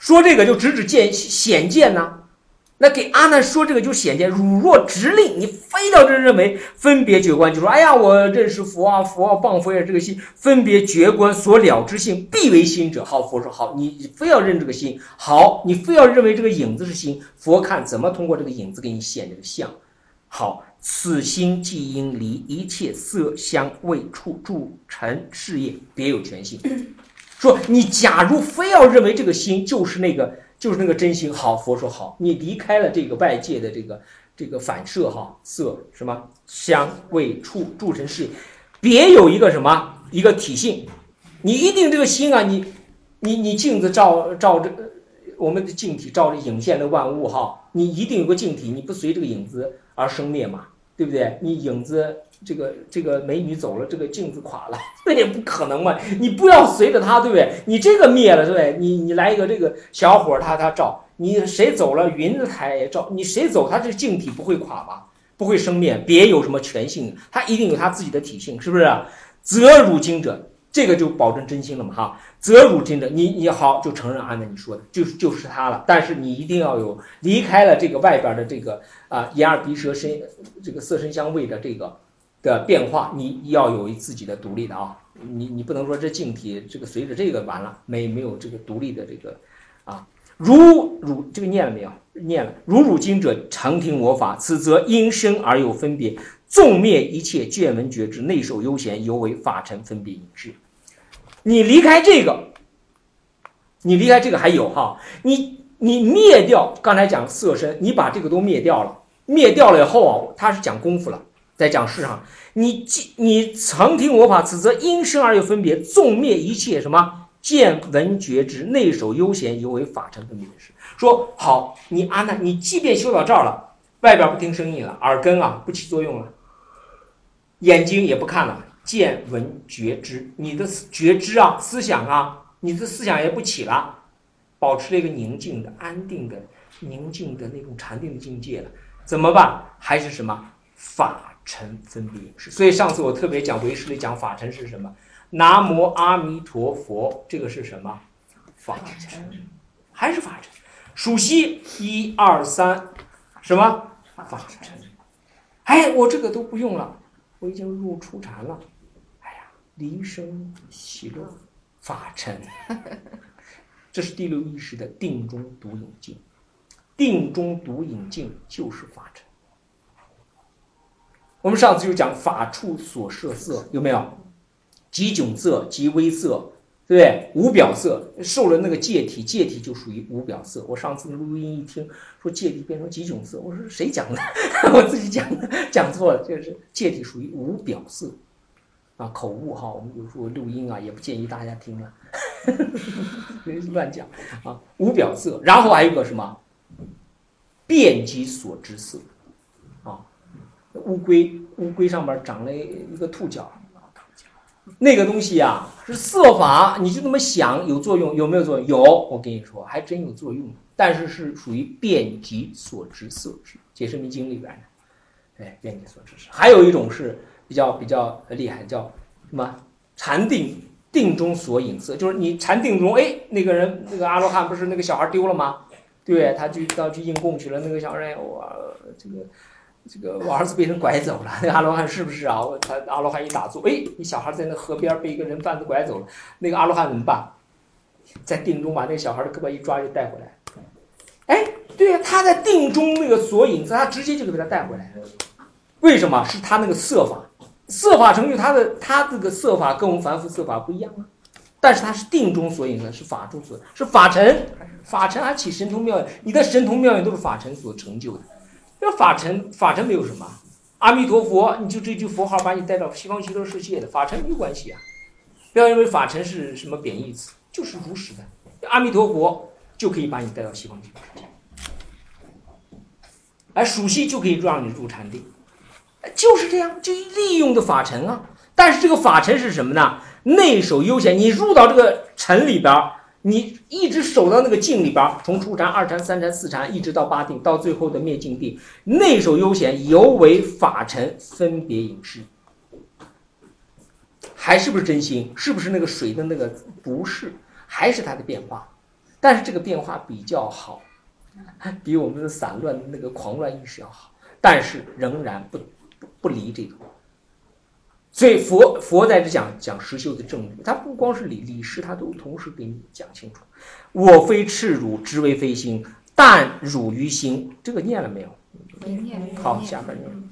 说这个就直指显见呐。那给阿难说这个就显见，汝若直令，你非要认为分别觉观，就说哎呀，我认识佛啊，佛啊，谤佛也这个心，分别觉观所了之性，必为心者。好，佛说好，你非要认这个心，好，你非要认为这个影子是心，佛看怎么通过这个影子给你显这个相。好，此心即应离一切色香味触住尘事业，别有全性。说你假如非要认为这个心就是那个真心，好，佛说好，你离开了这个外界的这个反射哈，色什么香味触住尘事业，别有一个什么一个体性，你一定这个心啊，你镜子照着我们的镜体照着影现的万物哈，你一定有个镜体，你不随这个影子而生灭嘛，对不对？你影子这个美女走了，这个镜子垮了，那也不可能嘛！你不要随着他，对不对？你这个灭了，对不对？你来一个这个小伙他照，你谁走了，云子他也照，你谁走，他这镜体不会垮吧？不会生灭，别有什么全性，他一定有他自己的体性，是不是？则汝经者，这个就保证真心了嘛哈。则汝经者，你好就承认按照你说的，就是他了。但是你一定要有离开了这个外边的这个眼耳鼻舌身这个色身香味的这个的变化，你要有自己的独立的啊。你不能说这净体这个随着这个完了，没有这个独立的这个啊。如这个念了没有？念了。如汝经者常听我法，此则因生而有分别，纵灭一切见闻觉知，内受悠闲，犹为法尘分别引致。你离开这个还有哈，你灭掉刚才讲色身，你把这个都灭掉了以后啊，他是讲功夫了，在讲事上，你曾听我法，此则因生而有分别，纵灭一切什么见闻觉知，内守悠闲，犹为法尘分别的事。说好，你阿难，你即便修到这儿了，外边不听声音了，耳根啊不起作用了，眼睛也不看了。见闻觉知，你的觉知啊，思想啊，你的思想也不起了，保持了一个宁静的、安定的、宁静的那种禅定的境界了，怎么办？还是什么法尘分别是。所以上次我特别讲唯识里讲法尘是什么？南无阿弥陀佛，这个是什么？法尘，还是法尘？数息1、2、3，什么法尘？哎，我这个都不用了，我已经入初禅了。离生喜乐法尘，这是第六意识的定中独影境。定中独影境就是法尘。我们上次就讲法处所摄色，有没有？即迥色，即微色，对不对？无表色，受了那个戒体，戒体就属于无表色。我上次录音一听，说戒体变成即迥色，我说谁讲的？我自己讲的，讲错了，这是戒体属于无表色。口误哈，我们有时候录音啊，也不建议大家听了，乱讲啊。无表色，然后还有一个什么？遍及所知色啊。乌龟上面长了一个兔角，那个东西啊是色法，你就这么想有作用，有没有作用？有，我跟你说，还真有作用，但是是属于遍及所知色，是《解释密经》里边的，哎，遍及所知色。还有一种是。比较厉害，叫什么？禅定中所影色，就是你禅定中，哎，那个人那个阿罗汉不是那个小孩丢了吗？对，他去应供去了，那个小人我这个我儿子被人拐走了，那个阿罗汉是不是啊？他阿罗汉一打坐，哎，你小孩在那河边被一个人贩子拐走了，那个阿罗汉怎么办？在定中把那个小孩的胳膊一抓就带回来，哎，对呀，他在定中那个所影色，他直接就给他带回来了。为什么？是他那个色法。色法成就他这个色法跟我们凡夫色法不一样啊，但是它是定中所引的，是法中所，是法尘，法尘还起神通妙用，你的神通妙用都是法尘所成就的。这法尘没有什么，阿弥陀佛，你就这句佛号把你带到西方极乐世界的，法尘没有关系啊。不要认为法尘是什么贬义词，就是如实的，阿弥陀佛就可以把你带到西方极乐世界，而数息就可以让你入禅定。就是这样，就利用的法尘啊。但是这个法尘是什么呢？内守悠闲，你入到这个尘里边，你一直守到那个境里边，从初禅、二禅、三禅、四禅，一直到八定，到最后的灭尽定，内守悠闲，犹为法尘分别引致。还是不是真心？是不是那个水的那个？不是，还是它的变化。 但是这个变化比较好，比我们的散乱那个狂乱意识要好，但是仍然不离这个。所以佛在这讲实修的正理，他不光是理事，他都同时给你讲清楚。我非赤汝，知为非心，但汝于心。这个念了没有？ 没念。 好，下边念。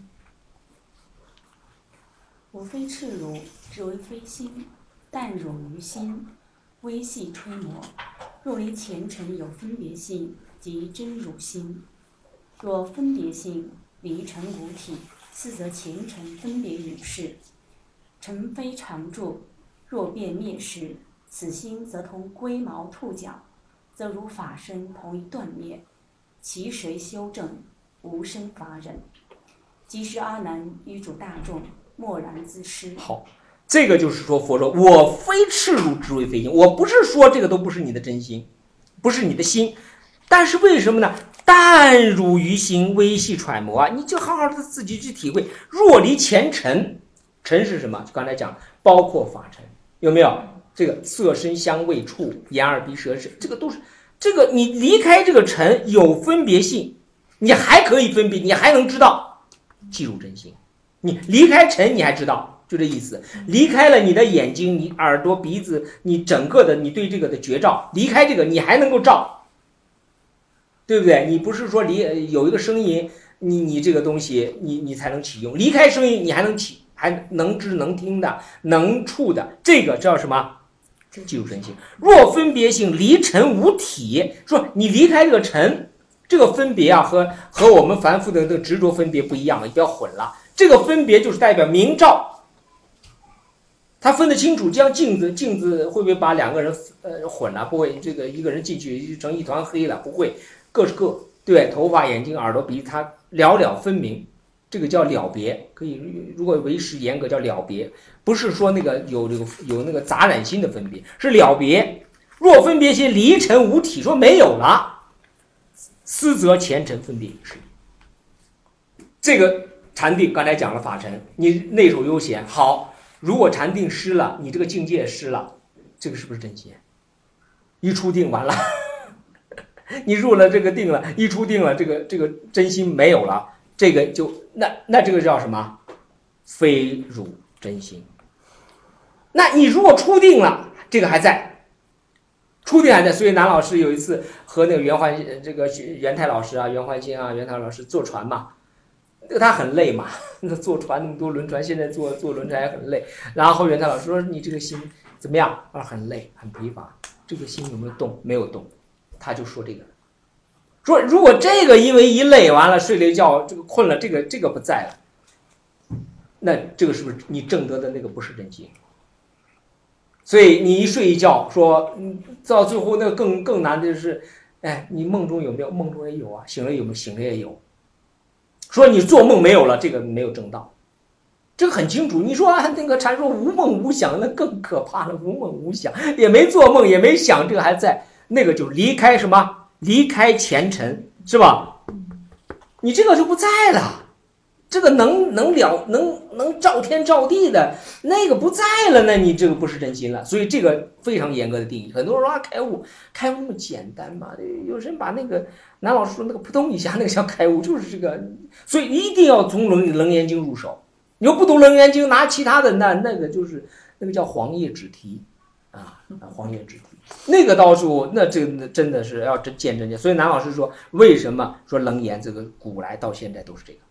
我非赤汝，知为非心，但汝于心。微细吹磨，若为前尘有分别性，即真汝心；若分别性，离尘无体，次则前尘分别与事。尘非常住，若变灭时，此心则同龟毛兔角，则如法身同一断灭，其谁修正？无生法忍。即是阿难于主大众，默然自失。 好，这个就是说，佛说我非赤汝，知为非心。我不是说这个都不是你的真心，不是你的心，但是为什么呢？但汝于心，微细揣摩啊，你就好好的自己去体会。若离前尘，尘是什么？就刚才讲，包括法尘，有没有？这个色身香味触眼耳鼻舌身，这个都是这个你离开这个尘有分别性，你还可以分别，你还能知道，记住真心。你离开尘，你还知道，就这意思。离开了你的眼睛、你耳朵、鼻子，你整个的你对这个的觉照，离开这个你还能够照，对不对？你不是说有一个声音，你这个东西你才能启用，离开声音你还能起，还能知能听的，能触的，这个叫什么？记住真心。若分别性，离尘无体，说你离开这个尘，这个分别啊，和我们凡夫的这个执着分别不一样了，你不要混了。这个分别就是代表明照，他分得清楚。就像镜子会不会把两个人混了？不会，这个一个人进去成一团黑了，不会，各是各，对，头发、眼睛、耳朵、鼻子，它了分明，这个叫了别。可以，如果为师严格叫了别，不是说那个有那个杂染心的分别，是了别。若分别心，离尘无体，说没有了，思则前尘分别是这个。禅定刚才讲了法尘，你内守悠闲好，如果禅定失了，你这个境界失了，这个是不是真心？一出定完了，你入了这个定了，一出定了，这个真心没有了，这个就那这个叫什么？非汝真心。那你如果出定了，这个还在，出定还在。所以南老师有一次和那个元泰老师啊、袁焕新啊、袁泰老师坐船嘛。他很累嘛，那坐船那么多轮船，现在坐轮船也很累。然后袁泰老师说：“你这个心怎么样？”啊，很累，很疲乏。这个心有没有动？没有动。他就说这个，说如果这个因为一累完了睡了一觉，这个困了，这个不在了，那这个是不是你证得的那个不是真心？所以你一睡一觉，说到最后那个更难的就是，哎，你梦中有没有？梦中也有啊，醒了有没有？醒了也有。说你做梦没有了，这个没有证到，这个很清楚。你说那个禅说无梦无想，那更可怕了。无梦无想，也没做梦，也没想，这个还在，那个就离开什么？离开前尘，是吧？你这个就不在了，这个能照天照地的那个不在了，那你这个不是真心了。所以这个非常严格的定义。很多人说开悟那么简单嘛？有人把那个南老师说那个扑通一下，那个叫开悟，就是这个。所以一定要从楞严经入手。你要不读楞严经，拿其他的那个就是那个叫黄叶纸题啊，黄叶纸题。那个到时候那真的是要见真。所以南老师说，为什么说楞严这个古来到现在都是这个？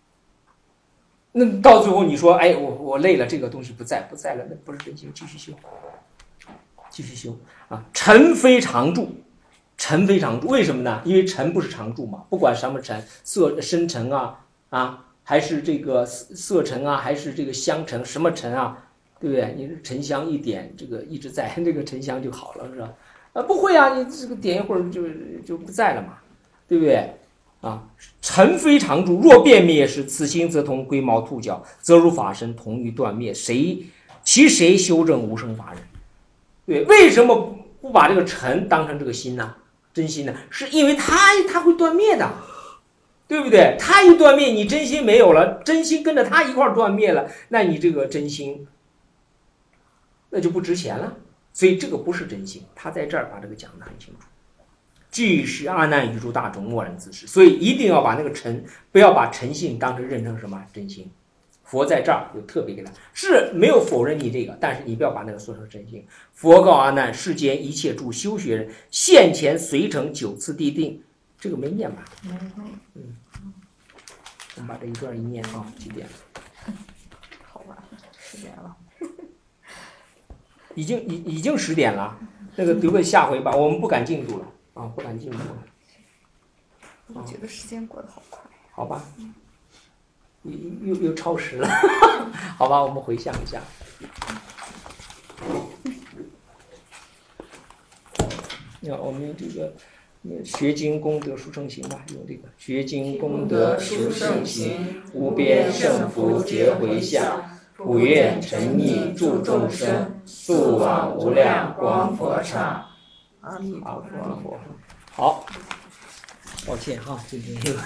那到最后你说，哎，我累了，这个东西不在了，那不是真心，继续修啊！尘非常住，尘非常住，为什么呢？因为尘不是常住嘛，不管什么尘，深尘啊，还是这个色尘啊，还是这个香尘，什么尘啊，对不对？你沉香一点，这个一直在，这个沉香就好了，是吧？不会啊，你这个点一会儿就不在了嘛，对不对？啊，尘非常住，若变灭时，此心则同龟毛兔角，则如法身同于断灭。其谁修正无生法忍？对，为什么不把这个尘当成这个心呢？真心呢？是因为它会断灭的，对不对？它一断灭，你真心没有了，真心跟着它一块断灭了，那你这个真心那就不值钱了。所以这个不是真心，他在这儿把这个讲得很清楚。 俱是阿难语诸大众默然自是。所以一定要把那个诚，不要把诚信当成认成什么真心。佛在这儿就特别给他，是没有否认你这个，但是你不要把那个说成真心。佛告阿难：世间一切诸修学人，现前随成9次地定。这个没念吧？我们把这一段一念啊，几点了？ 好吧，10点了。 已经10点了，那个留给下回吧，我们不赶进度了啊，不赶进度了。 我觉得时间过得好快。 好吧，又超时了，好吧，我们回想一下。我们这个学经功德殊胜行吧，用这个学经功德殊胜行，无边胜福皆回向。普愿沉溺助众生，速往无量光佛刹。 阿弥陀佛。 好，抱歉哈，今天